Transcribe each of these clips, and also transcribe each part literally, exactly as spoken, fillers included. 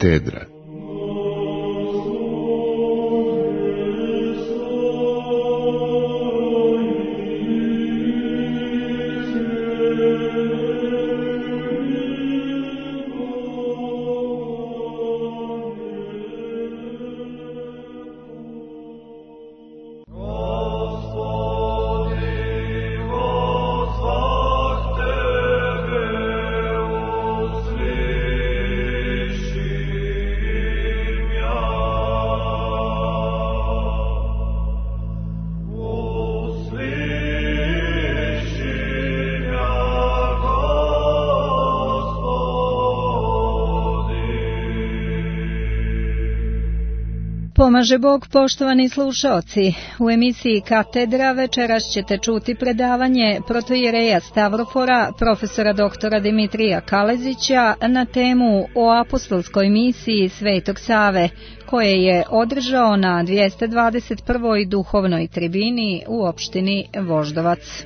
Katedra. Pomaže Bog, poštovani slušaoci. U emisiji Katedra večeras ćete čuti predavanje protoijereja Stavrofora, profesora doktora Dimitrija Kalezića na temu o apostolskoj misiji Svetog Save, koje je održao na dvjesto dvadeset prvoj duhovnoj tribini u opštini Voždovac.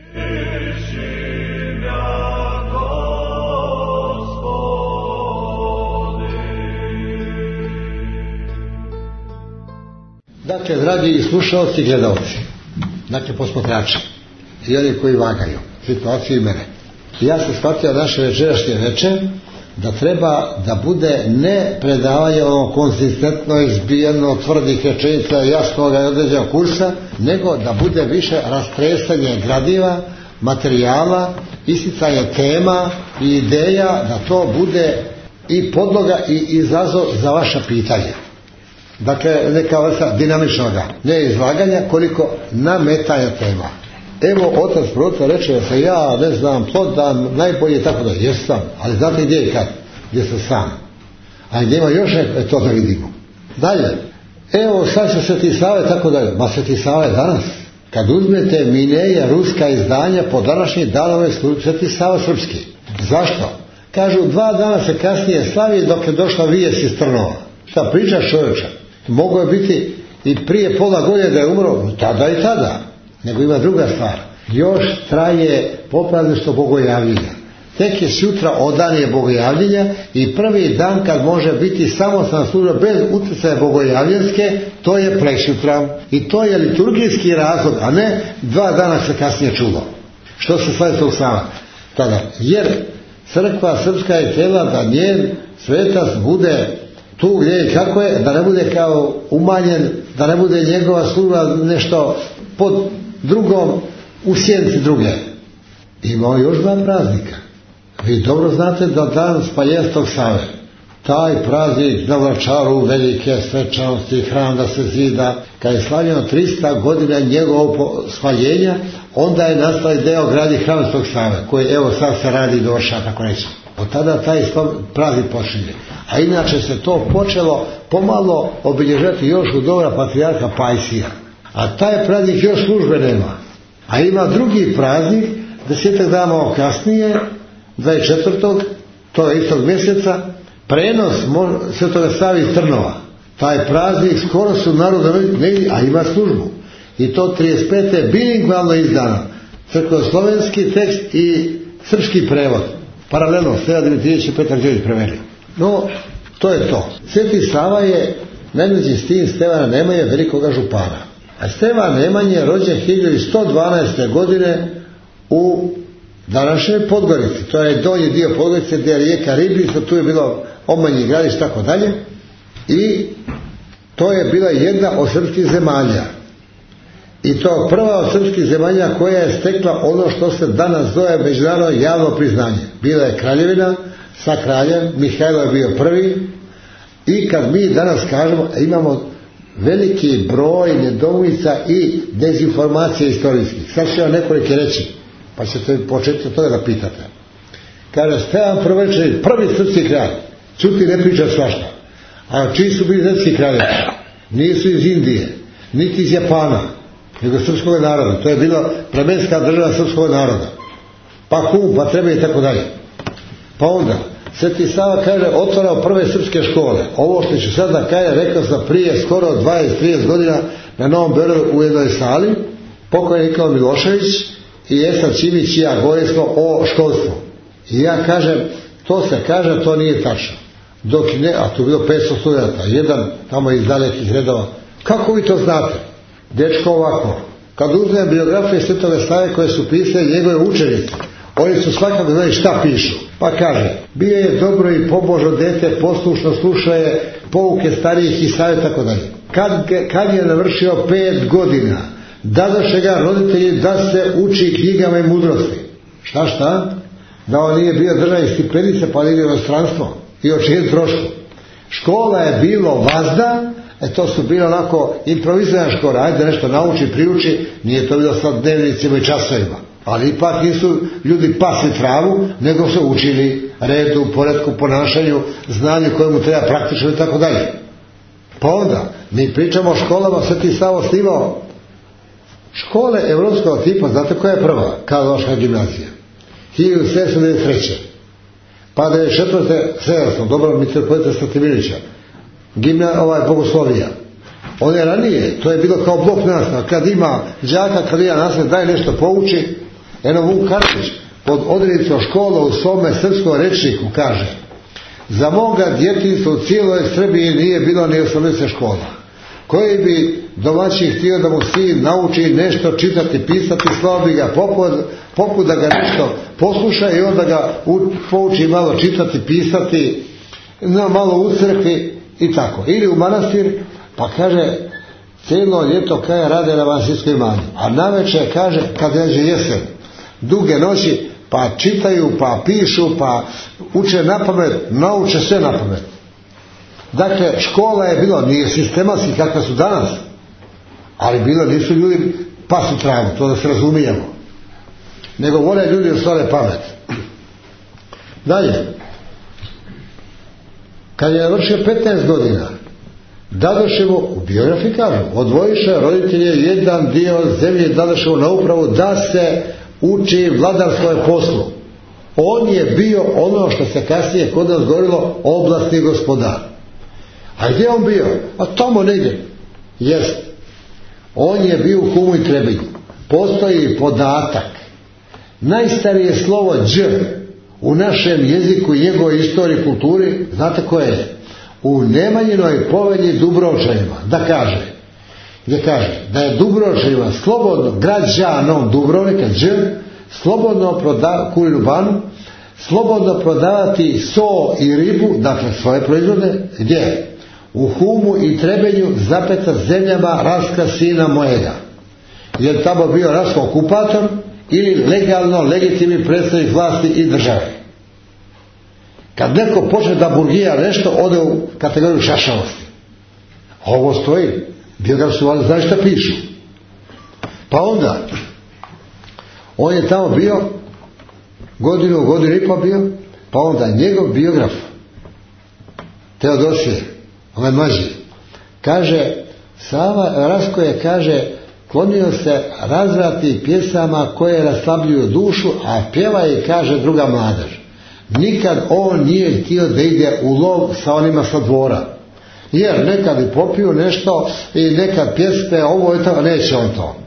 Dakle, dragi slušalci i gledalci, dakle, posmatrači i oni koji vagaju situaciju i mene. Ja sam shvatio naše večerašnje veče da treba da bude ne predavanje ono konzistentno izbijeno tvrdih rečenica jasnog i određenog kursa, nego da bude više rastresanje gradiva, materijala, isticanje tema i ideja, da to bude i podloga i izazov za vaša pitanja. Dakle, neka vrsta dinamičnoga, ne izlaganja, koliko nametanja tema. Evo, otac proroka reče da se ja, ne znam, plodam, najbolje, tako da, jesam, ali znate gdje i kad? Gdje sam sam. A gdje ima još neko, to da vidimo. Dalje, evo, sad će Sveti Sava, tako dalje. Ma Sveti Sava je danas. Kad uzmete Mineja, ruska izdanja, po današnji danove Sveti Sava srpski. Zašto? Kažu, dva dana se kasnije slavi dok je došla vijest iz Trnova. Šta pričaš, čovječa? Moglo je biti i prije pola godine da je umro, tada i tada. Nego ima druga stvar. Još traje poprazništvo bogojavljenja. Tek je sutra odanje bogojavljenja i prvi dan kad može biti samostalna služba bez utjecaja bogojavljenske, to je preksutra. I to je liturgijski razlog, a ne dva dana se kasnije čulo. Što se Svetog Sava? Tada. Jer crkva srpska je htjela da njen svetac bude tu gdje i kako je, da ne bude kao umanjen, da ne bude njegova služba nešto pod drugom, u sjenci druge. Imao još dva praznika. Vi dobro znate da dan spaljenja Svetog Save, taj praznik na Vračaru, velike svečanosti, hram da se zida, kad je slavljeno tristo godina njegovog spaljenja, onda je nastala ideja gradi hram Svetog Save, koji evo sad se radi do vrša, tako reći. Od tada taj praznik počinje. A inače se to počelo pomalo obilježati još u doba patrijarha Pajsija. A taj praznik još službe nema. A ima drugi praznik, desetak dana kasnije, dvadeset četvrtog to je istog mjeseca, prenos Svetoga Save iz Trnova. Taj praznik skoro su narodno negdje, a ima službu. I to trideset pete bilingvalno izdano. Crkvoslovenski tekst i srpski prevod. Paralelno, Stevan Dimitrijević i Petar Đurić preveli. No, to je to. Sveti Sava je, najmeđi s tim Stevana Nemanje, velikoga župana. A Stevan Nemanje je rođen hiljadu sto dvanaeste. godine u današnjoj Podgorici. To je donji dio Podgorice gdje je rijeka Ribica, tu je bilo Omanji gradić, tako dalje. I to je bila jedna od srpskih zemalja. I to prva od srpskih zemalja koja je stekla ono što se danas zove međunarodno javno priznanje. Bila je kraljevina sa kraljem, Mihajlo je bio prvi. I kad mi danas kažemo, imamo veliki broj nedoumica i dezinformacija istorijskih. Sad ću vam nekoliko reći, pa ćete početi od toga da pitate. Kaže, Stevan Prvenčević, prvi srpski kralj. Čuti, ne priča svašta. A čiji su bili srpski kraljevi? Nisu iz Indije, niti iz Japana, nego srpskog naroda. To je bila plemenska država srpskog naroda. Pa Hum, pa treba i tako dalje. Pa onda, Sveti Sava kaže, otvarao prve srpske škole. Ovo što ću sad da kaže, rekao sam prije skoro dvadeset do trideset godina na Novom Beogradu u jednoj sali, pokojni Nikola Milošević i Esa Čimić i ja govorili smo o školstvu. I ja kažem, to se kaže, to nije tačno. dok ne, a tu je bilo petsto studenta, jedan tamo iz dalekih redova. Kako vi to znate? Dečko ovako, kad uzmem biografije Svetog Save koje su pisali njegove učenici, oni su svakako znali šta pišu. Pa kaže, bio je dobro i pobožno dete, poslušno slušaje pouke starijih i savjet, tako dalje. Kad, kad je navršio pet godina, dadoše ga roditelji da se uči knjigama i mudrosti. Šta šta? Da on nije bio državni stipendista pa nije u inostranstvo i očijen trošku. Škola je bilo vazda, e to su bilo onako improvizirana škola, ajde nešto nauči, priuči, nije to bilo sad dnevnicima i časovima. Ali ipak nisu ljudi pasli travu, nego su učili redu, poretku, ponašanju, znanju kojemu treba praktično i tako dalje. Pa onda, mi pričamo o školama, Sveti Savo osnivao škole evropskog tipa, znate koja je prva? Karlovačka gimnazija. hiljadu sedamsto devedeset treće. Pa da je četvrte sedamsto, dobro mitropolita Stratimirića. Gimna, ovaj Bogoslovija. On je ranije, to je bilo kao blok nastava. Kad ima đaka, kad ima nastav, daj nešto pouči. Eno Vuk Karadžić pod odrednicom škola u svome srpskom rečniku kaže: za moga djetinjstva u cijeloj Srbiji nije bilo ni osamdeset škola. Koji bi domaćin htio da mu sin nauči nešto čitati, pisati, slao bi ga poput, poput da ga nešto posluša i onda ga u, pouči malo čitati, pisati, no, malo u crkvi i tako. Ili u manastir, pa kaže cijelo ljeto kaže rade na manastirskoj imanju, a navečer kaže kad dođe jesen, duge noći, pa čitaju, pa pišu, pa uče napamet, nauče sve napamet. Dakle, škola je bilo, nije sistematski kakva su danas, ali bilo, nisu ljudi pasu travu, to da se razumijemo, nego vole ljudi ostvare pamet. Dalje, kad je navršio petnaest godina, dadoše mu, u biografiji kažu, odvojiše roditelje jedan dio zemlje, dadoše mu na upravu da se uči vladarskoj poslu. On je bio ono što se kasnije kod nas govorilo oblastni gospodar. A gdje on bio? A tamo negdje. Jest. On je bio u Humu i Trebinju. Postoji podatak. Najstarije slovo đ u našem jeziku i njegovoj istoriji i kulturi, znate koje je? U Nemanjinoj povelji Dubrovčanima. Da kaže. Gdje kaže da je Dubrovčanima slobodno, građanom Dubrovnika đ, slobodno prodavati kurinu banu, slobodno prodavati so i ribu, dakle svoje proizvode, gdje? U Humu i Trebenju, zapeta zemljama Raska sina mojega. Je li tamo bio Rasko okupator ili legalno legitimni predstavnik vlasti i države? Kad neko počne da burgija nešto, ode u kategoriju šašavosti. Ovo stoji. Biografi su valjda znaju šta pišu. Pa onda on je tamo bio godinu, godinu i pa bio, pa onda njegov biograf Teodosije, ovaj mlađi, kaže Sava Rasko je, kaže, klonio se razvrati pjesama koje raslabljuju dušu, a pjeva i, kaže, druga mladež. Nikad on nije htio da ide u lov sa onima sa dvora. Jer nekad i popiju nešto i nekad pjespe, ovo je to, neće on to.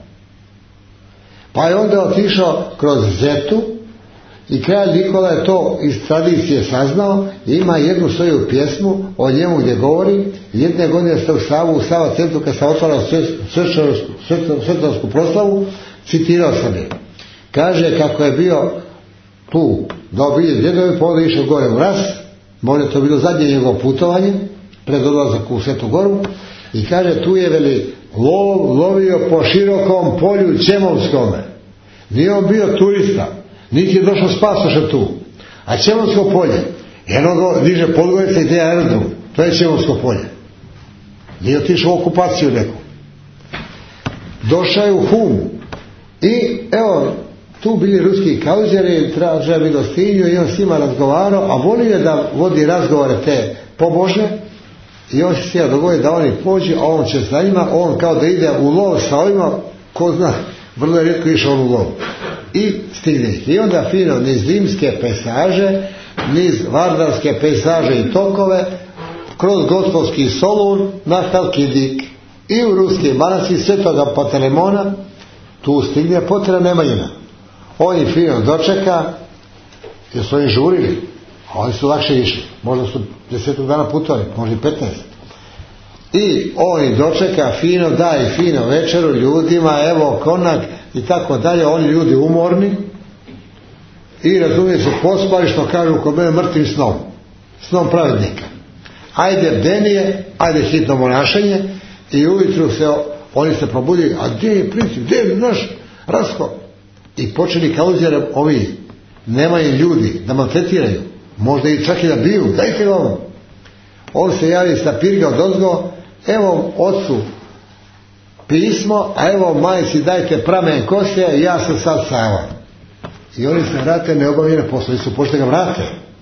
Pa je onda otišao kroz Zetu i kralj Nikola je to iz tradicije saznao i ima jednu svoju pjesmu o njemu gdje govori. Jedne godine ste u Savu, u Sava centru kad sam otvarao svetorsku proslavu, citirao sam je. Kaže kako je bio tu da obilje djedovi, pa onda išao gore u Ras, možda to bilo zadnje njegovo putovanje pred odlazak u Svetu Goru, i kaže tu je veli lov lovio po širokom polju Čemovskome. Nije on bio turista, niti je došao s pasošem tu, a Čemovsko polje, jedno go diže Podgorica i te aerodrom, to je Čemovsko polje. Nije otišao u okupaciju neku. Došao je u Hum i evo tu bili ruski kauzeri, traže milostinju i on s njima razgovarao, a volio je da vodi razgovore te pobožne. I on se htio dogoditi da oni pođe, a on će sa njima, on kao da ide u lov sa ovima, ko zna, vrlo je rijetko išao u lov. I stigne ih. I onda fino niz zimske pejsaže, niz vardarske pejsaže i tokove, kroz Gospodski Solun na Halkidik. I u ruski manastir Svetoga Patelemona, tu stigne Potera Nemanjina. On ih fino dočeka, jer su oni žurili. A oni su lakše išli. Možda su desetog dana putovali, možda i petnaest. I on ih dočeka fino, daje fino večeru ljudima, evo konak i tako dalje. Oni ljudi umorni i razumije se pospali, što kažu kod mene, mrtvim snom. Snom pravednika. Ajde bdenije, ajde hitno monašenje i ujutru se oni se probudili, a gdje je princip, gdje je naš Rasko? I počeli kauzjerem ovi, nemaju ljudi da maltretiraju, možda i čak i da biju, dajte ovo. On se javi sa pirga od ozgo, evo ocu pismo, a evo majci dajte pramen kose, ja sam sad Sava. I oni se vrate neobavljene posle, su pošto ga vrate,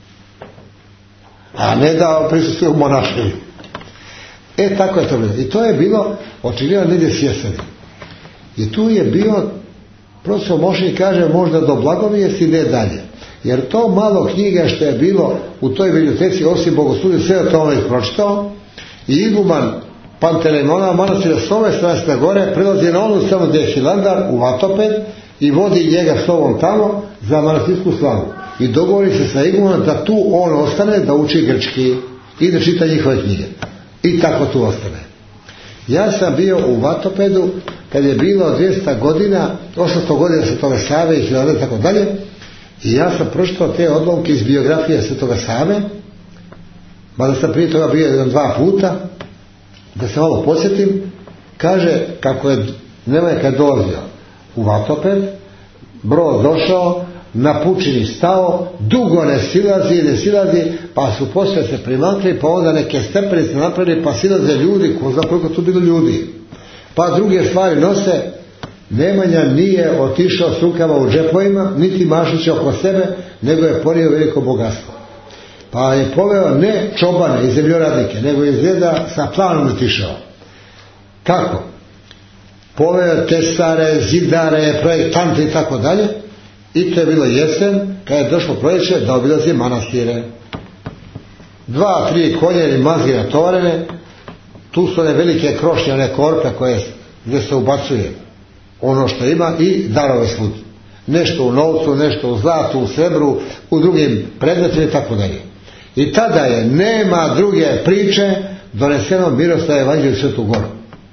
a ne da prisustuju u monašenju. E tako je to bilo. I to je bilo očigledno negdje s jeseni. I tu je bio, profesor Mošnik kaže, možda do blagovijesti, ne dalje. Jer to malo knjiga što je bilo u toj biblioteci, osim Bogoslužja, sve o tome pročitao. I iguman Panteleimona manastira s ove strane gore prilazi na onu stranu gdje je Hilandar u Vatoped i vodi njega s ovom tamo za manastirsku slavu. I dogovori se sa igumanom da tu on ostane da uči grčki i da čita njihove knjige. I tako tu ostane. Ja sam bio u Vatopedu kad je bilo dvjesto godina, osamsto godina Svetoga Save i Hilandar i tako dalje. I ja sam pročitao te odlomke iz biografije Svetoga Save, mada sam prije toga bio jedan dva puta, da se malo podsjetim. Kaže kako je Nemanjka dolazio u Vatoped, brod došao, na pučini stao, dugo ne silazi, ne silazi, pa su poslije se primakli, pa onda neke stepenice napravili, pa silaze ljudi, ko zna koliko tu bilo ljudi. Pa druge stvari nose. Nemanja nije otišao s rukama u džepovima, niti mašiće oko sebe, nego je ponio veliko bogatstvo. Pa je poveo ne čobane i zemljoradnike, nego je izgleda sa planom otišao. Kako? Poveo tesare, zidare, projektante i tako dalje. I to je bilo jesen, kad je došlo proljeće, da obilazi manastire. Dva, tri konje ili mazge natovarene, tu su one velike krošnje, one korpe koje, gdje se ubacuje ono što ima i darove svud. Nešto u novcu, nešto u zlatu, u srebru, u drugim predmetima i tako dalje. I tada je, nema druge priče, doneseno Miroslava Evanđelje u Svetu Goru.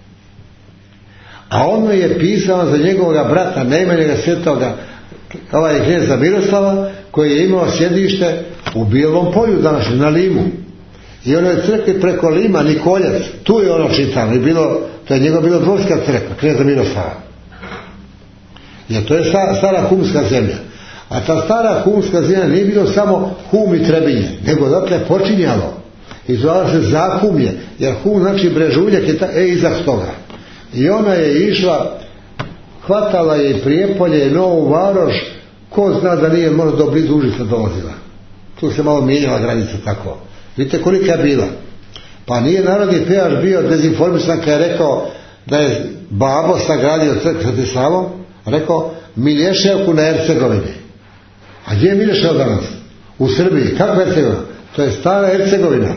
A ono je pisano za njegovog brata, najmanjega svetoga, ovaj knjeza Miroslava, koji je imao sjedište u Bijelom polju danas, na Limu. I ono je crkvi preko Lima, Nikoljac, tu je ono čitano. I bilo, to je njegov bilo dvorska crkva, knjeza Miroslava. Jer to je stara humska zemlja. A ta stara humska zemlja nije bilo samo Hum i Trebinje, nego dakle počinjalo. I zvala se Zakumlje, jer Hum znači brežuljak je ta, e iza toga. I ona je išla, hvatala je i Prijepolje i Novu Varoš, ko zna da nije možda do blizu Užica dolazila. Tu se malo mijenjala granica tako. Vidite kolika je bila. Pa nije narodni pevač bio dezinformisan kad je rekao da je babo sagradio crkvu Sveti Savo, rekao Milješevku na Hercegovini. A gdje je Milješev danas? U Srbiji. Kako je Hercegovina? To je stara Hercegovina.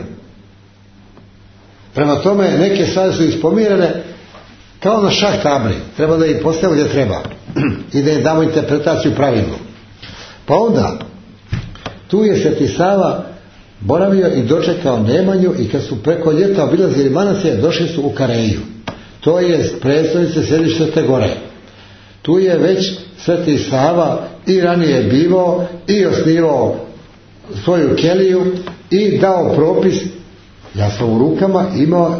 Prema tome neke stvari su ispomirane kao na šah tabli. Treba da ih postavimo gdje treba i da im damo interpretaciju pravilnu. Pa onda tu je Sveti Sava boravio i dočekao Nemanju i kad su preko ljeta obilazili manastire, došli su u Kareju. To je predstavnice središta Svete Gore. Tu je već Sveti Sava i ranije bivao i osnivao svoju keliju i dao propis. Ja sam u rukama imao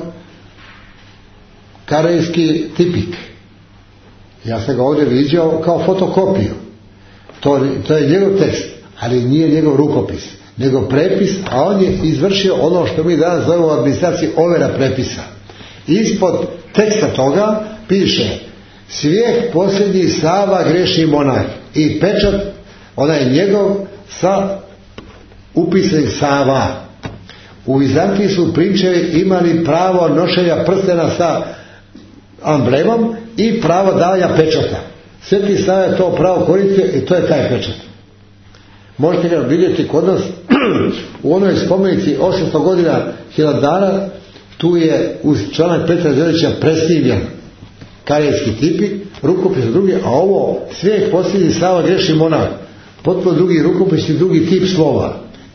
karejski tipik. Ja sam ga ovdje viđao kao fotokopiju. To, to je njegov tekst, ali nije njegov rukopis, nego prepis, a on je izvršio ono što mi danas zovemo u administraciji overa prepisa. Ispod teksta toga piše Svijeh posljednji Sava grešni monah i pečat, onaj njegov sa upisanih Sava. U Vizantiji su prinčevi imali pravo nošenja prstena sa amblemom i pravo davanja pečata. Sveti Sava je to pravo koristio i to je taj pečat. Možete ga vidjeti kod nas u onoj spomenici osamsto godina Hilandara, tu je uz članak Petra Zelića presnimljen karejski tipik, rukopis drugi, a ovo Svijeh posljednji Sava grešni monah, potpuno drugi rukopis i drugi tip slova.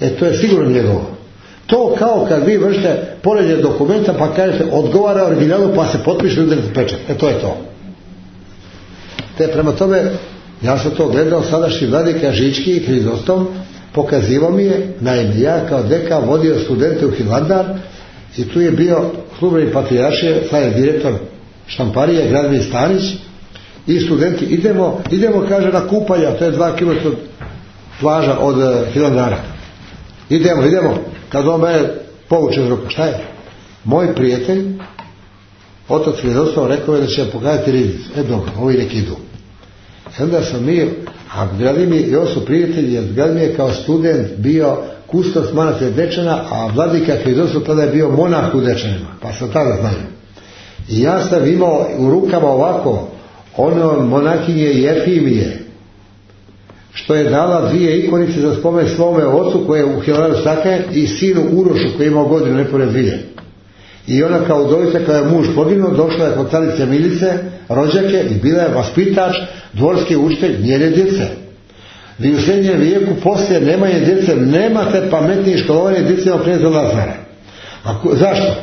E to je sigurno njegovo. To kao kad vi vršite poređenje dokumenta pa kažete odgovara originalu pa se potpiše i udarite pečat. E to je to. Te prema tome, ja sam to gledao, sadašnji vladika Žički i Hrizostom pokazivao mi je, naime ja kao dekan vodio studente u Hilandar i tu je bio službenik patrijaršije, sad je direktor štamparije Gradvin Stanić i studenti idemo, idemo kaže na kupanja, to je dva kilometra plaža od uh, Hilandara. Idemo, idemo. Kad on me povuče iz ruka, šta je? Moj prijatelj, otac Hrizostov, rekao je da će pokazati riznicu. E dobro, ovi nek idu. I onda sam mi, a Gradimi i ovo su prijatelji, jer Gradimi je kao student bio kustos manastira Dečana, a vladika Hrizostov tada je bio monah u Dečanima, pa sam tada znaju. I ja sam imao u rukama ovako ono monakinje Jefimije, što je dala dvije ikonice za spomen svome ocu koje je u Hilandaru stakaje i sinu Urošu koji je imao godinu nepune dvije. I ona kao udovica kada je muž poginuo došla je kod carice Milice, rođake i bila je vaspitač, dvorski učitelj njene djece. Vi u srednjem vijeku poslije nemanje djece nemate pametnije školovanje djecima kneza Lazara. Ako, zašto?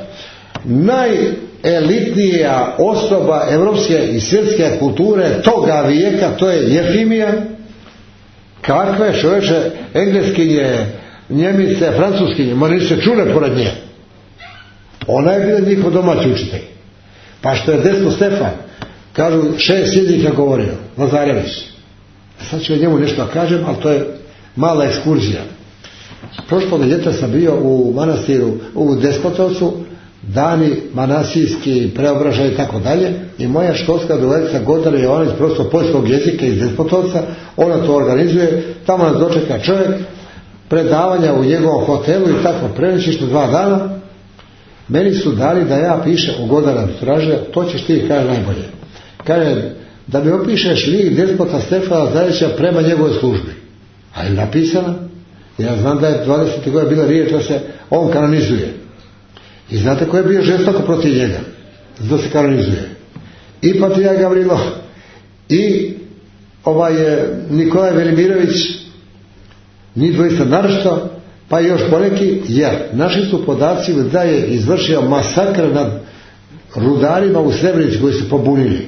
Najelitnija osoba evropske i svjetske kulture toga vijeka to je Jefimija. Kakve čovječe engleskinje, njemice, francuskinje, morali se čule pored nje. Ona je bila njihov domaći učitelj. Pa što je Despo Stefan, kažu šest jezika govorio, Lazarević. Sad ću o njemu nešto kažem, ali to je mala ekskurzija. Prošlog ljeta sam bio u manastiru u Despotovcu, dani manastirski preobražaj i tako dalje, i moja školska drugarica Gordana Jovanović, prosto poljskog jezika iz Despotovca, ona to organizuje, tamo nas dočeka čovjek, predavanja u njegovom hotelu i tako prenoćiš na dva dana. Meni su dali da ja pišem u Gordana Traže, to ćeš ti kaže najbolje. Kaže, da mi opišeš lik despota Stefana Zajevića prema njegovoj službi. A je napisana? Ja znam da je dvadesetih godina bila riječ da se on kanonizuje. I znate ko je bio žestoko protiv njega? Da se kanonizuje. I patrijarh Gavrilo, i ovaj Nikolaj Velimirović, njih dvojica naročito, pa i još poneki, jer naši su podaci da je izvršio masakr nad rudarima u Srebrenici koji su pobunili.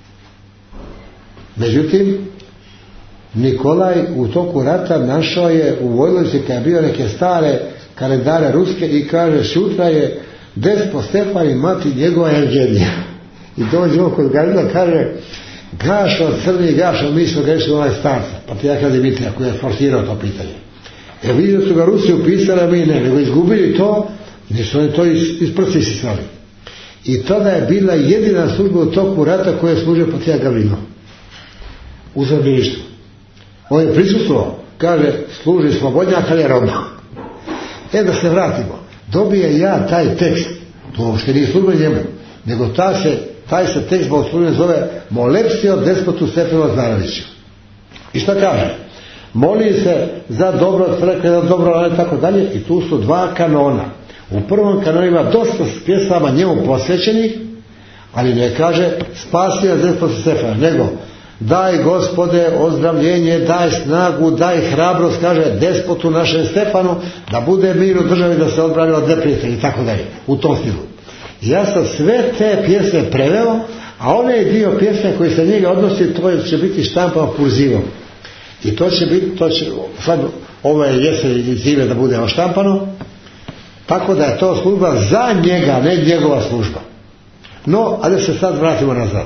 Međutim, Nikolaj u toku rata našao je u Vojlovici kad je bio neke stare kalendare ruske i kaže sutra je Despo Stefan i mati njegova Evgenija. I dođe on kod Gavrila kaže Gašo crni Gašo, mi smo grešili onaj starca, patrijarha Dimitrija koji je forsirao to pitanje. E vidio su ga Rusi upisali, a mi ne, nego izgubili to, nisu oni to iz, iz prsti sisali. I tada je bila jedina služba u toku rata koja je služio patrijarh Gavrilo u zarobljeništvu. On je prisustvovao, kaže služi slobodnjak, ali je roba. E da se vratimo, dobije ja taj tekst, to uopšte nije služba njemu, nego ta se, taj se tekst bogoslužben zove Molepsio despotu Stefanu Lazareviću. I šta kaže? Moli se za dobro crkve, za dobro, i tako dalje, i tu su dva kanona. U prvom kanonu ima dosta pjesama njemu posvećenih, ali ne kaže spasi nas despotu Stefana, nego daj Gospode ozdravljenje, daj snagu, daj hrabrost, kaže despotu našem Stefanu, da bude mir u državi, da se odbrani od neprijatelja i tako dalje, u tom stilu. Ja sam sve te pjesme preveo, a onaj dio pjesme koji se njega odnosi, to će biti štampano kurzivom. I to će biti, to će, sad ove jesen i zime da bude štampano, tako da je to služba za njega, ne njegova služba. No, ali se sad vratimo nazad.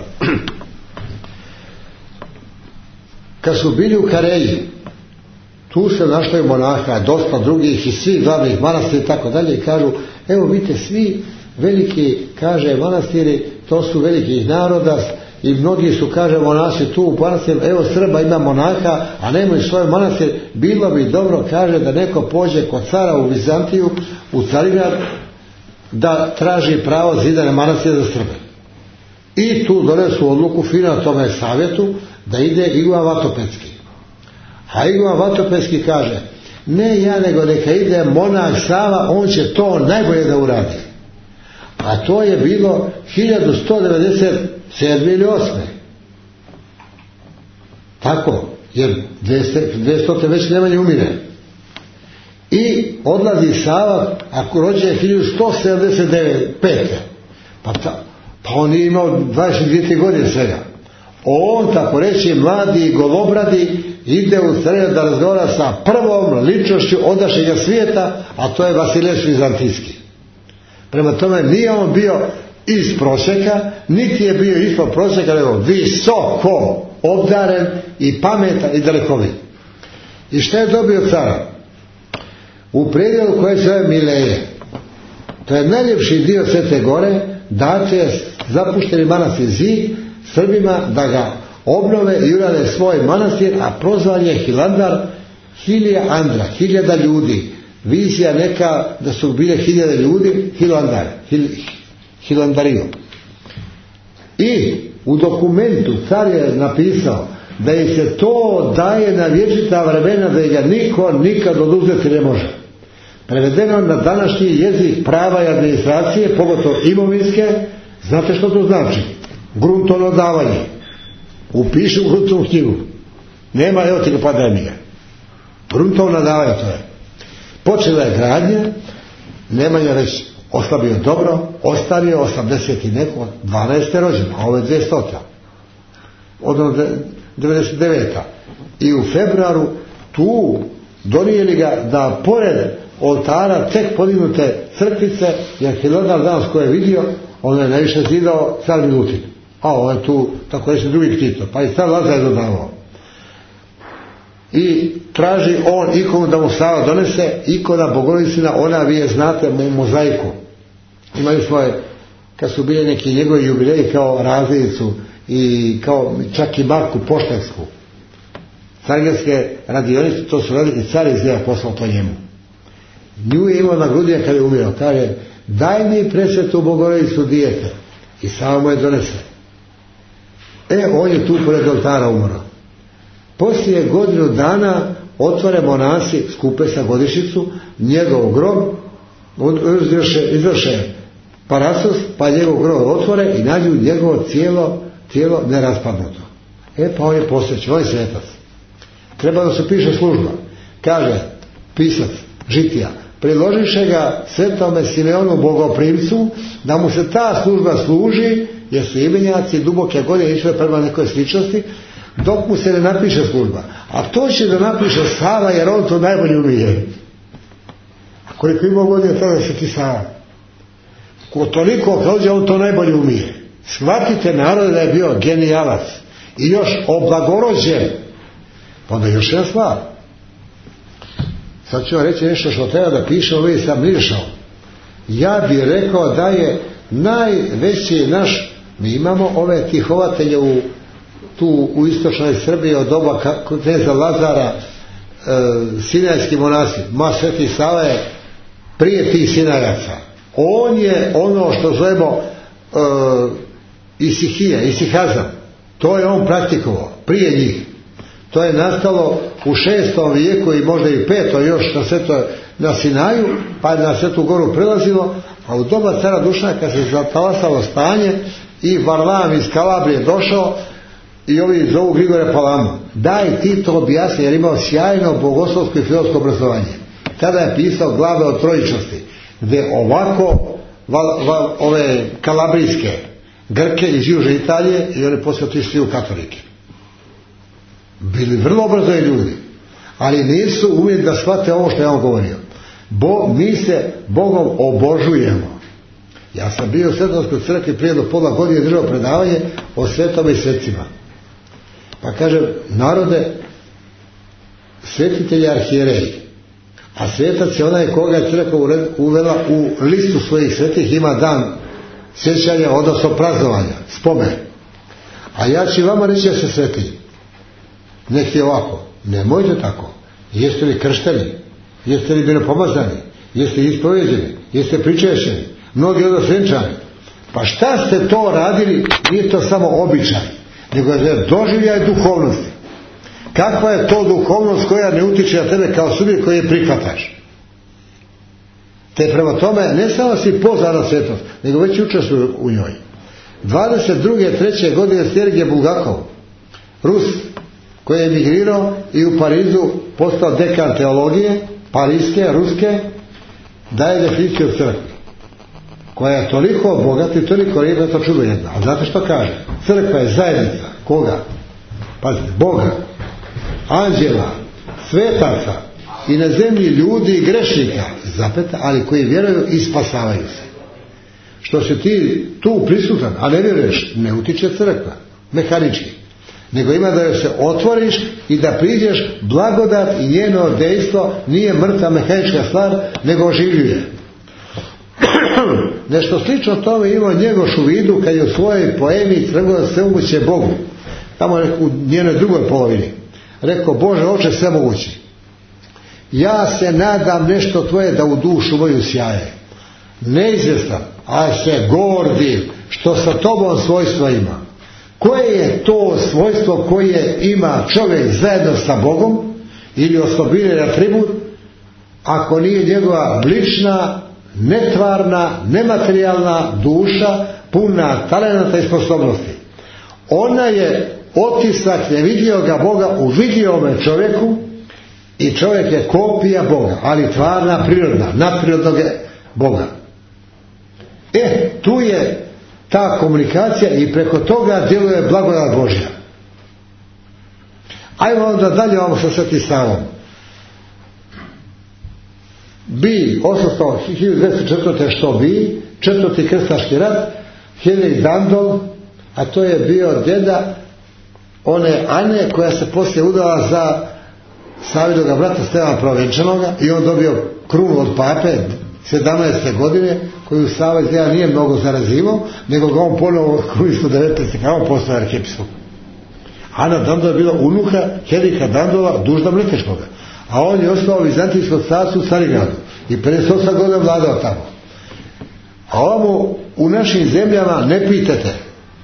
Kad su bili u Kareji, tu se našlo i monaha, dosta drugih i svih glavnih manastira i tako dalje, i kažu, evo vidite, svi veliki, kaže, manastiri, to su velikih naroda, i mnogi su, kaže, monasi tu u manastiru, evo Srba ima monaha, a nemaju svoj manastir, bilo bi dobro, kaže, da neko pođe kod cara u Vizantiju, u Carigrad, da traži pravo zidane manastira za Srbe. I tu donesu odluku fina tome savjetu da ide Igovan Vatopedski. A Igovan Vatopedski kaže, ne ja, nego neka ide monah Sava, on će to najbolje da uradi. A to je bilo hiljadu sto devedeset sedme ili osme. Tako, jer dvjesto već nemanje umire. I odlazi Sava, ako rođen je hiljadu sto sedamdeset pete. Pa, ta, pa on je imao dvadeset dvije godine svega. On, tako reći, mladi golobradi, ide u Sarajevo da razgovara sa prvom ličnošću odašnjega svijeta, a to je Vasilije Vizantijski. Prema tome nije on bio iz prosjeka, niti je bio ispod prosjeka, nego visoko obdaren i pametan i dalekovid. I šta je dobio cara? U predjelu koje se zove Mileje, to je najljepši dio Svete Gore, dato je zapušteni manastir Zid Srbima da ga obnove i urade svoj manastir, a prozvan je Hilandar Hilija Andra, hiljada ljudi. Vizija neka da su bile hiljade ljudi, Hilandar, hil, Hilandario. I u dokumentu car je napisao da im se to daje na vječita vremena, da ga niko nikad oduzeti ne može. Prevedeno na današnji jezik prava i administracije, pogotovo imovinske, znate što to znači? Gruntovno davanje. Upiši u gruntovnu knjigu. Nema, evo ti ga pa daj mi ga. Gruntovno davanje to je. Počela je gradnja, Nemanja već oslabio dobro, ostario osamdeset i neko, dvanaeste rođen, a ove dvjesto. Odnosno devedeset deveta. I u februaru tu donijeli ga da pored oltara tek podignute crkvice, jer Hilandar danas ko je vidio, on je najviše zidao car Milutin. A ovo je tu, tako reći, drugi Tito. Pa i car Lazar je dodavao. I traži on ikonu da mu Sava donese, ikona Bogorodičina, ona vi je znate u mozaiku. Imaju svoje, kad su bili neki njegovi jubileji kao razlijicu i kao čak i marku poštansku. Cargerske radionice, to su radili, car izgleda poslao to njemu. Nju je imao na grudi kad je umirao. Kaže, daj mi presvetu Bogorodicu dijete. I Sava mu je donese. E, on je tu pored oltara umro. Poslije godinu dana otvore monasi, skupe sa godišnjicu, njegov grob, izvrše, izvrše parasos, pa njegov grob otvore i nađu njegovo cijelo, cijelo neraspadnuto. E, pa on je posvećen, on je svetac. Treba da se piše služba. Kaže pisac Žitija, priložiše ga svetome Simeonu Bogoprimcu, da mu se ta služba služi, jer su imenjaci duboke godine išle prema nekoj sličnosti, dok mu se ne napiše služba. A to će da napiše Sava, jer on to najbolje umije. A koliko ima godina tada se ti Sava? Ko toliko kaže, on to najbolje umije. Shvatite narode da je bio genijalac i još oblagorođen. Pa onda još jedna stvar. Sad ću vam reći nešto što treba da piše, ovaj sam lišao. Ja bih rekao da je najveći naš, mi imamo ove tihovatelje u tu u istočnoj Srbiji od doba kneza Lazara, e, sinajski monasi. Ma Sveti Sava je prije tih sinajaca. On je ono što zovemo e, isihija, isihazam. To je on praktikovao prije njih. To je nastalo u šestom vijeku i možda i petom još na sveto na Sinaju, pa na Svetu Goru prelazilo, a u doba cara Dušana kad se zatalasalo stanje i Varlam iz Kalabrije došao i ovi zovu Grigore Palama. Daj ti to objasni, jer imao sjajno bogoslovsko i filozofsko obrazovanje. Tada je pisao glave o trojičnosti, gdje ovako val, val, ove kalabrijske Grke iz južne Italije i oni poslije otišli u katolike. Bili vrlo obrazovani ljudi, ali nisu umjeli da shvate ovo što je on govorio. Bo, mi se Bogom obožujemo. Ja sam bio u Svetonskoj crkvi prije do pola godine držao predavanje o svetome i svetcima. Pa kažem, narode, svetitelji arhijereji, a svetac je onaj koga je crkva uvela u listu svojih svetih, ima dan sjećanja, odnosno praznovanja, spomen. A ja ću vama reći da se sveti. Nek je ovako, nemojte tako. Jeste li kršteni? Jeste li bili pomazani? Jeste ispoveđeni? Jeste pričešćeni? Mnogi od vas vjenčani. Pa šta ste to radili? Nije to samo običaj, nego je doživljaj duhovnosti. Kakva je to duhovnost koja ne utiče na tebe kao subjekt koji je prihvataš? Te prema tome ne samo si pozvan na svetost, nego već učestvuju u njoj. dvadeset druge treće godine Sergej Bulgakov, Rus, koji je emigrirao i u Parizu postao dekan teologije, parijske, ruske, daje definiciju crkve, koja je toliko bogata i toliko lijepa, to čudo jedna. A znate što kaže? Crkva je zajednica. Koga? Pazite, Boga, anđela, svetaca i na zemlji ljudi i grešnika, zapeta, ali koji vjeruju i spasavaju se. Što si ti tu prisutan, a ne vjeruješ, ne utiče crkva, mehanički. Nego ima da joj se otvoriš i da priđeš, blagodat i njeno dejstvo nije mrtva mehanička stvar, nego oživljuje. Nešto slično tome imao Njegoš u vidu kad je u svojoj poemi trgovao svemoguće Bogu. Tamo u njenoj drugoj polovini. Rekao, Bože oče svemogući, ja se nadam nešto tvoje da u dušu moju sjaje. Neizvjestan, a se gordim što sa tobom svojstvo ima. Koje je to svojstvo koje ima čovjek zajedno sa Bogom ili osobine atribut, ako nije njegova lična, netvarna, nematerijalna duša puna talenata i sposobnosti? Ona je otisak nevidljivoga Boga u vidljivome čovjeku i čovjek je kopija Boga, ali tvarna, prirodna, nadprirodnog Boga. E, tu je ta komunikacija i preko toga djeluje blagodat Božja. Ajmo onda dalje ovamo sa Svetim Savom. Bi osamsto hiljadu dvjesto četvrte što bi, četvrti krstaški rat, Henrik Dandol, a to je bio djeda one Ane koja se poslije udala za Savidoga brata Stevana Prvenčanoga i on dobio krunu od pape sedamnaeste godine, koju Sava izgleda nije mnogo zarazivao, nego ga on ponovo kruni sto devetnaeste kao on postao arhijepiskop. Ana Dandol je bila unuka Henrika Dandola, dužda Mleteškoga, a on je ostao u Vizantijskom carstvu u Carigradu i pedeset osam godina vladao tamo. A ovamo u našim zemljama ne pitate,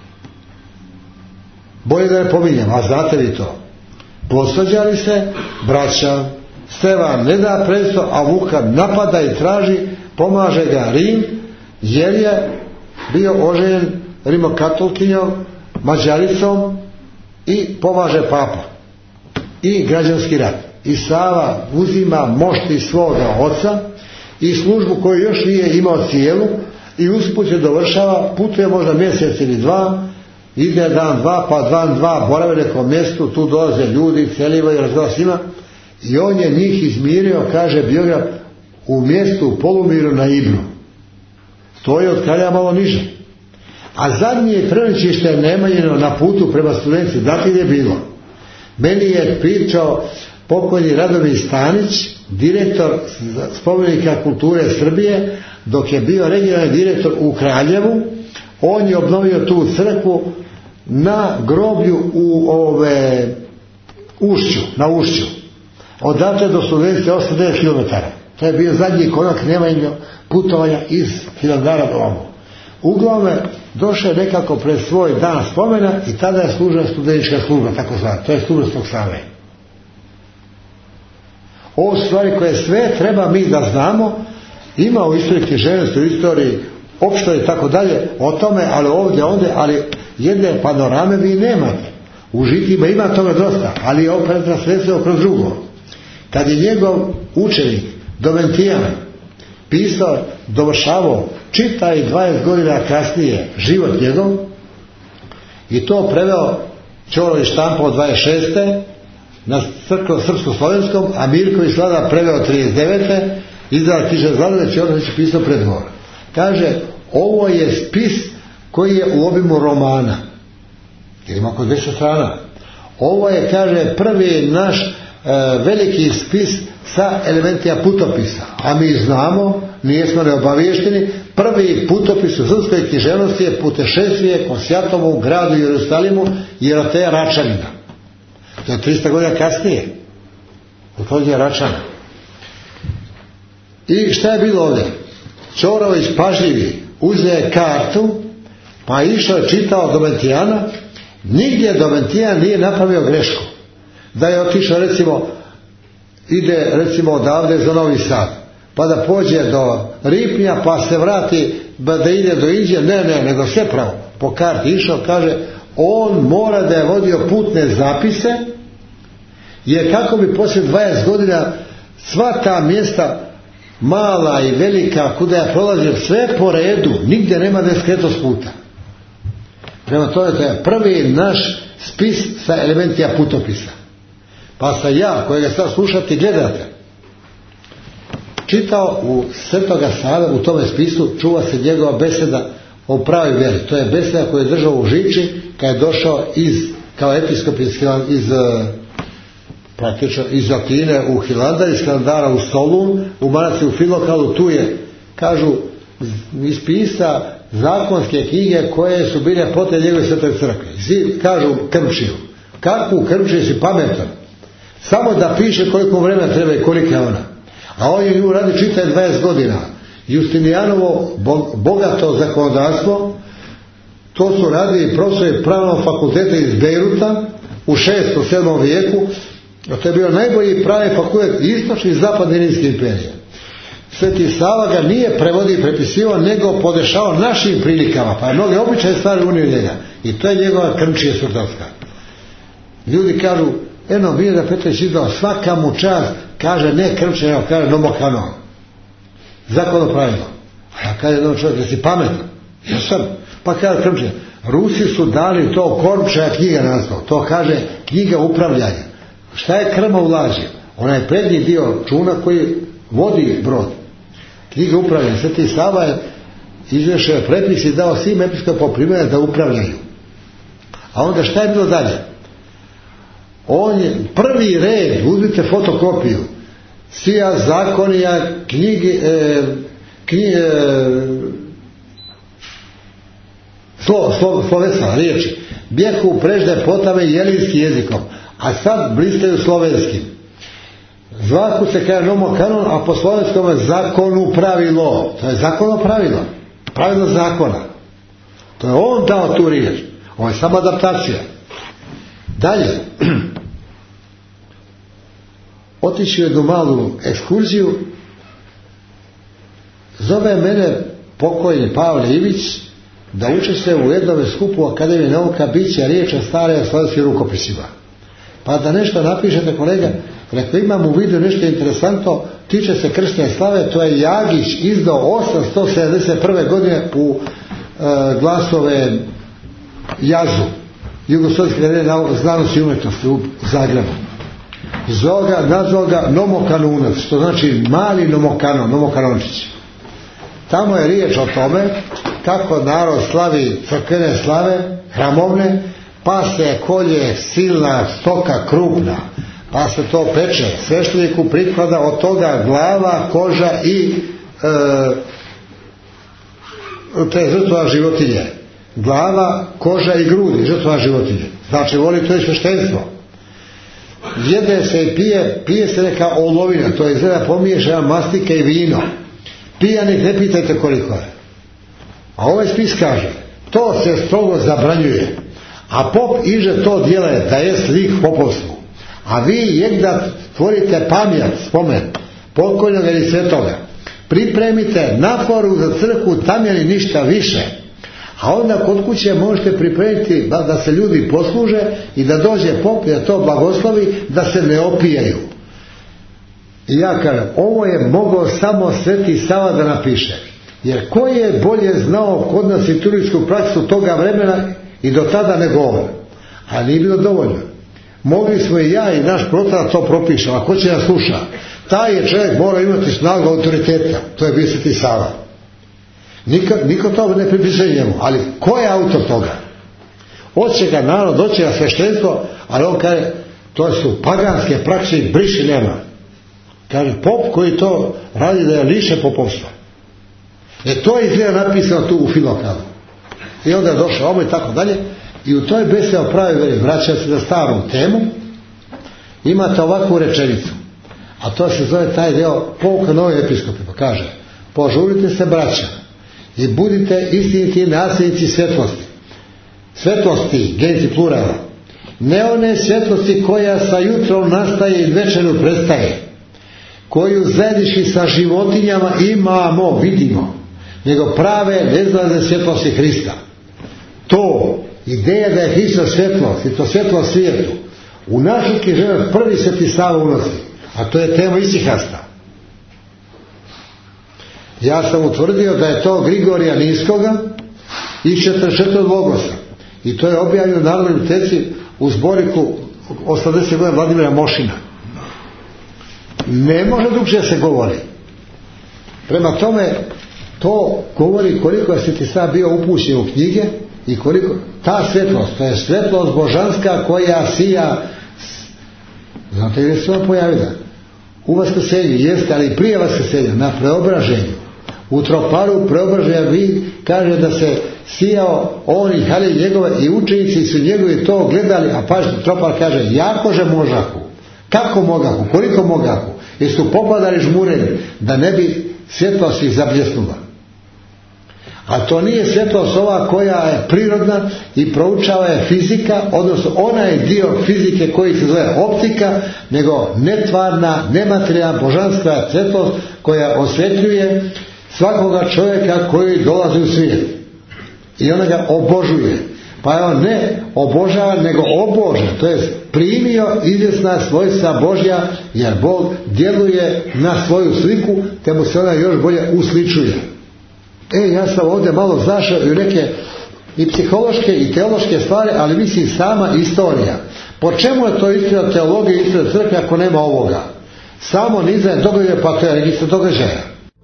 bolje da ne pominjem, a znate vi to, posvađali se braća, Stevan ne da predstvo, a Vukan napada i traži, pomaže ga Rim, jer je bio oženjen rimokatolkinjom, Mađaricom i pomaže papa i građanski rat. I Sava uzima mošti svoga oca i službu koju još nije imao cijelu i usput je dovršava, putuje možda mjesec ili dva, ide dan dva, pa dan dva borave nekom mjestu, tu dolaze ljudi, celivaju, razgovara s njima i on je njih izmirio, kaže biograf, u mjestu polumiru na Ibru. To je od kralja malo niže. A zadnje preničište Nemanjino na putu prema Studenci, znate gdje je bilo? Meni je pričao pokojni Radomir Stanić, direktor spomenika kulture Srbije, dok je bio regionalni direktor u Kraljevu. On je obnovio tu crkvu na groblju u ove Ušću, na Ušću. Odatle do Studenci osamsto devet kilometara. To je bio zadnji korak Nemanjino putovanja iz Hilandara do ovamo. Uglavnom došao je nekako pred svoj dan spomena i tada je služila studenička služba, tako zvana. To je služba Svog Save. Ovo su stvari koje sve treba mi da znamo. Ima u istoriji književnosti, u istoriji opšto i tako dalje o tome, ali ovdje, ovdje, ali jedne panorame vi nemate. U žitima ima toga dosta, ali je opet sredstvo kroz drugo. Kad je njegov učenik Domentijan pisao, dovršavao, čita i dvadeset godina kasnije život njegov i to preveo Ćoro i štampao dvadeset šeste na crkvu srpsko-slovenskom, a Mirković Vlada preveo trideset devete izdala književne Vladove, Ćoranić je pisao predgovor. Kaže, ovo je spis koji je u obimu romana, jer ima oko dvjesto strana. Ovo je, kaže, prvi naš e, veliki spis sa elementima putopisa, a mi znamo, nijesmo neobaviješteni, prvi putopis u srpskoj književnosti je putešestvije po Sjatovu gradu Jerusalimu Jeroteja Račanina. To je trista godina kasnije. Gospodin Račana. I šta je bilo ovdje? Ćorović pažljivi uzeo je kartu, pa je išao čitao Domentijana. Nigdje Domentijan nije napravio grešku. Da je otišao, recimo, ide recimo odavde za Novi Sad, pa da pođe do Ripnja, pa se vrati da ide do Inđije. Ne, ne, nego sve pravo. Po karti išao, kaže, on mora da je vodio putne zapise, jer kako bi poslije dvadeset godina sva ta mjesta, mala i velika, kuda ja prolazim, sve po redu, nigdje nema da je skreto s puta. Prema tome, to je prvi naš spis sa elementima putopisa. Pa sam ja, kojega sad slušate i gledate, čitao u Svetoga Save, u tome spisu čuva se njegova beseda o pravoj vjeri. To je beseda koju je držao u Žiči kad je došao iz, kao episkop iz, iz praktično iz Atine u Hilandar, iz Hilandara u Solun, u manastir u Filokalu. Tu je, kažu, iz pisa zakonske knjige koje su bile pote njegove Svetoj crkve. Svi kažu krmčiju. Kakvu krmčiju, si pametan? Samo da piše koliko vremena treba i kolika je ona. A on je nju radi čitaje dvadeset godina. Justinijanovo bogato zakonodavstvo, to su radili profesori pravnog fakulteta iz Bejruta u šestom sedmom vijeku. A to je bio najbolji pravi fakultet istočni i zapadne rimske imperije. Sveti Sava ga nije prevodio i prepisivao, nego podešao našim prilikama, pa je mnoge običaje stvari unio njega. I to je njegova krmčija svrtavska. Ljudi kažu, eno, Milorad Petrović izdao, svaka mu čast, kaže ne krmčija, nego kaže nomokano. Zakono pravilo. A ja kaže jednom čovjek, jesi pametan? Ja sam. Pa kaže krmčija. Rusi su dali to Kormčaja knjiga naslov. To kaže knjiga upravljanja. Šta je krma u lađi? Onaj prednji dio čuna koji vodi brod. Knjiga upravljanja. Sveti Sava je izvešao prepis i dao svim episkopima primjera da upravljaju. A onda šta je bilo dalje? On je prvi red, uzmite fotokopiju svija zakonija knjigi e, knjige slo, slo, slovesa, riječi bijehu prežde potame jelinski jezikom, a sad blistaju slovenskim. Zvaku se kaže nomokanon, a po slovenskom je zakonu pravilo. To je zakono pravilo. Pravilo zakona. To je on dao tu riječ. Ovo je samo adaptacija. Dalje. Otići u jednu malu ekskurziju. Zove mene pokojni Pavle Ivić da učestvuje u jednom skupu Akademije nauka biće riječ o stare slovenskim rukopisima. Pa da nešto napišete, kolega, rekao imam u vidu nešto interesantno, tiče se krstne slave, to je Jagić izdao osamsto sedamdeset prve godine u e, Glasove Jazu, Jugoslovenske akademije znanosti i umjetnosti u Zagrebu. Zove ga, nazvao ga Nomokanunac, što znači mali Nomokanon, Nomokanončić. Tamo je riječ o tome kako narod slavi crkvene slave, hramovne, pa se kolje silna stoka krupna, pa se to peče, svešteniku pripada od toga glava, koža i e, te žrtva životinje. Glava, koža i grudi, žrtva životinje. Znači voli to je sveštenstvo. Jede se i pije, pije se neka olovina, to je izgleda pomiješana mastika i vino. Pijanih ne pitajte koliko je. A ovaj spis kaže, to se strogo zabranjuje. A pop iže to djeluje da je slik popovstvu. A vi jegda tvorite pamjat, spomen pokojnog ili svetoga. Pripremite naforu za crkvu, tam je li ništa više. A onda kod kuće možete pripremiti da, da se ljudi posluže i da dođe pop i da to blagoslovi, da se ne opijaju. I ja kažem, ovo je mogao samo Sveti Sava da napiše. Jer ko je bolje znao kod nas i turistsku praksu toga vremena i do tada nego on. A nije bilo dovoljno. Mogli smo i ja i naš protar to propišem, a ko će nas sluša? Taj je čovjek mora imati snagu autoriteta. To je bio Sveti Sava. Niko, niko to ne pripisuje njemu. Ali ko je autor toga? Hoće ga narod, hoće ga sveštenstvo, ali on kaže, to su paganske prakse i briši nema. Kaže, pop koji to radi da je liše popovstva. E to je izgleda napisano tu u Filokalu. I onda je došao ovo i tako dalje. I u toj besedi o pravoj vjeri, vraća se na staru temu, imate ovakvu rečenicu. A to se zove taj deo pouka novih episkopima. Kaže, požurite se braća i budite istiniti nasljednici svjetlosti. Svjetlosti, genci plurala. Ne one svjetlosti koja sa jutrom nastaje i večeru prestaje. Koju zajednički sa životinjama imamo, vidimo. Nego prave nezlazne svjetlosti Hrista. To, ideja da je Hristo svjetlost i to svjetlost svijetu, u našu književnost prvi Sveti Sava unosi. a to je tema isihasta. Ja sam utvrdio da je to Grigorija Niskoga iz četrdeset četvrtog Logosa. I to je objavljeno u Narodnoj biblioteci u zborniku osamdeset godina Vladimira Mošina. Ne može drugčije se govori. Prema tome, to govori koliko si ti sad bio upućen u knjige i koliko ta svetlost, to je svetlost božanska koja sija. Znate gdje se vam pojavila? U vaskrsenju jeste, ali prije vaskrsenja, na preobraženju. U troparu preobraženja vi kaže da se sijao on i Halil njegove i učenici su njegovi to gledali, a pažite, tropar kaže jakože možaku. Kako mogaku? Koliko mogaku? Jer su popadali žmureni da ne bi svjetlost ih zabljesnula. A to nije svjetlost ova koja je prirodna i proučava je fizika, odnosno ona je dio fizike koji se zove optika, nego netvarna, nematerijalna, božanska svjetlost koja osvjetljuje svakoga čovjeka koji dolazi u svijet. I ona ga obožuje. Pa je on ne obožava, nego obožen. To je primio izvjesna svojstva Božja, jer Bog djeluje na svoju sliku, te mu se ona još bolje usličuje. E, ja sam ovdje malo zašao i neke i psihološke i teološke stvari, ali mislim sama istorija. Po čemu je to istina teologija i istina crkve ako nema ovoga? Samo nizanje događaja, pa to je registar događaja.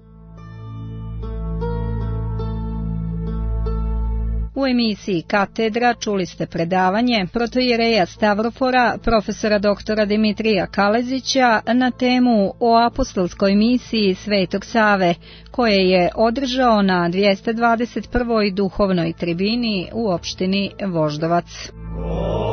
U emisiji Katedra čuli ste predavanje protoijereja Stavrofora, profesora doktora Dimitrija Kalezića na temu o apostolskoj misiji Svetog Save, koje je održao na dvjesto dvadeset prvoj duhovnoj tribini u opštini Voždovac.